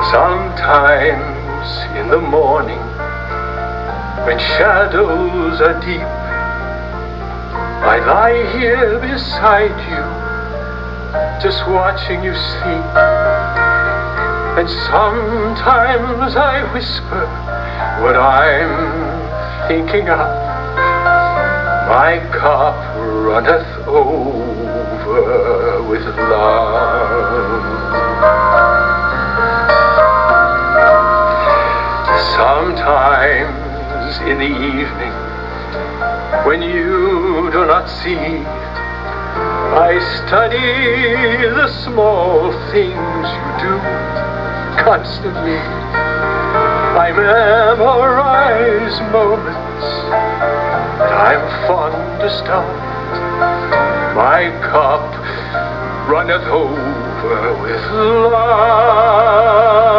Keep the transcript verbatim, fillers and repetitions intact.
Sometimes in the morning, when shadows are deep, I lie here beside you, just watching you sleep. And sometimes I whisper what I'm thinking of. My cup runneth over with love. Sometimes in the evening, when you do not see, I study the small things you do constantly. I memorize moments that I'm fondest of. My cup runneth over with love.